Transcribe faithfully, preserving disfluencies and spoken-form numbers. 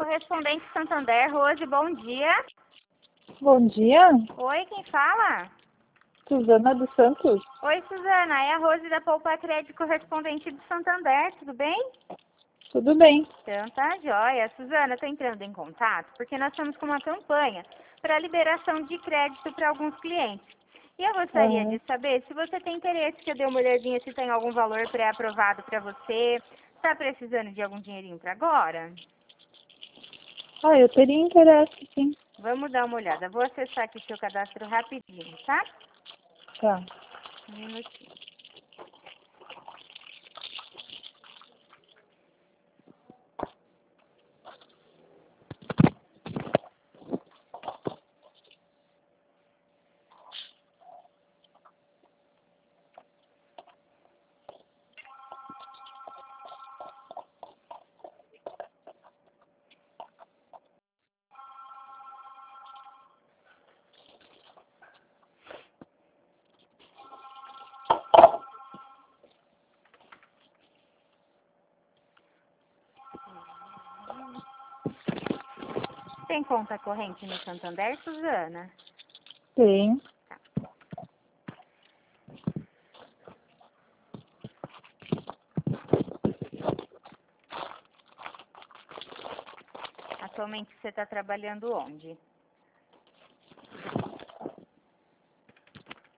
Correspondente Santander, Rose, bom dia. Bom dia, Oi, quem fala? Suzana dos Santos. Oi, Suzana, é a Rose da Poupa Crédito, correspondente do Santander, tudo bem? Tudo bem? Então tá jóia. Suzana, estou entrando em contato porque nós estamos com uma campanha para liberação de crédito para alguns clientes. E eu gostaria Aham. de saber se você tem interesse, que eu dê uma olhadinha se tem algum valor pré-aprovado para você. Está precisando de algum dinheirinho para agora? Ah, eu teria interesse, sim. Vamos dar uma olhada. Vou acessar aqui seu cadastro rapidinho, tá? Tá. Um minutinho. Tem conta corrente no Santander, Suzana? Tem. Atualmente você está trabalhando onde?